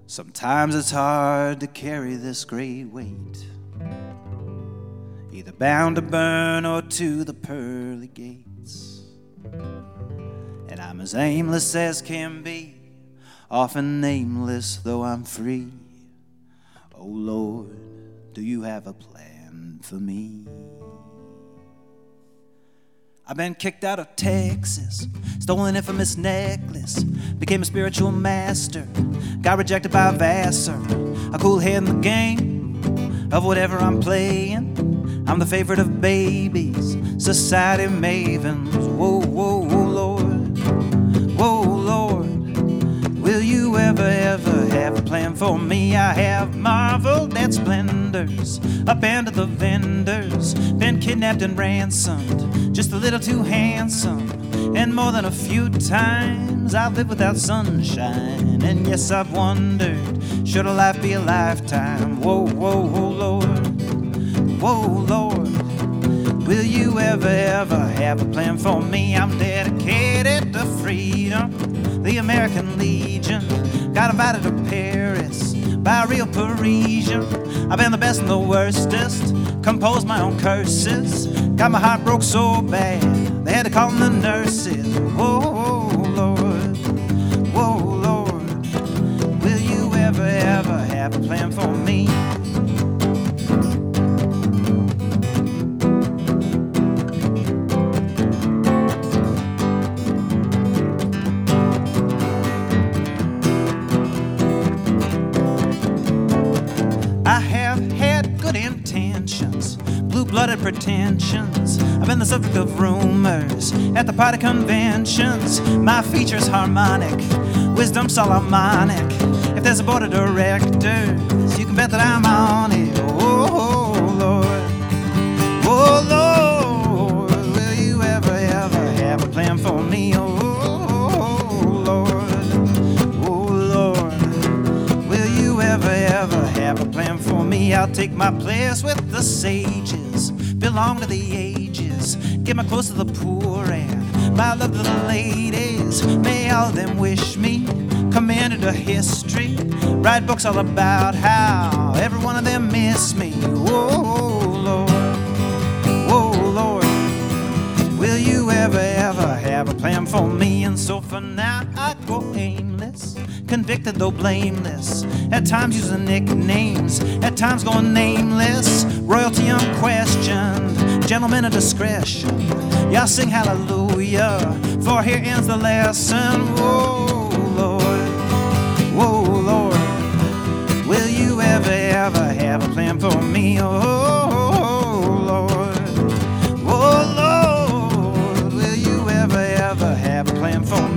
Sometimes it's hard to carry this great weight, either bound to burn or to the pearly gates. And I'm as aimless as can be, often nameless though I'm free. Oh Lord, do you have a plan for me? I've been kicked out of Texas, stole an infamous necklace, became a spiritual master, got rejected by Vassar, a cool head in the game of whatever I'm playing. I'm the favorite of babies, society mavens. Whoa, whoa, whoa, Lord, whoa, Lord, will you ever have a plan for me? I have marveled at splendors, upended the vendors, been kidnapped and ransomed, just a little too handsome, and more than a few times I've lived without sunshine. And yes, I've wondered, should a life be a lifetime? Whoa, whoa, whoa, Lord, whoa, Lord, will you ever have a plan for me? I'm dedicated to freedom, the American Legion, got invited to Paris by a real Parisian. I've been the best and the worstest, composed my own curses, got my heart broke so bad they had to call in the nurses. Whoa, Lord, whoa, Lord, will you ever have a plan for me? I have had good intentions, blue-blooded pretensions. I've been the subject of rumors at the party conventions. My features harmonic, wisdom Solomonic. If there's a board of directors, you can bet that I'm on it. Oh, Lord, oh, Lord, will you ever have a plan for me? Oh, Lord, will you ever have a plan for me? I'll take my place with the sages, belong to the ages, get my close to the poor and my love to the ladies. May all of them wish me commended to history, write books all about how every one of them miss me. Whoa, Lord, will you ever have a plan for me? And so for now I go aimless, convicted though blameless, at times using nicknames, at times going nameless, royalty unquestioned, gentlemen of discretion. Y'all sing hallelujah, for here ends the lesson. Whoa, Lord, will you ever have a plan for me? Oh, Lord, will you ever have a plan for me?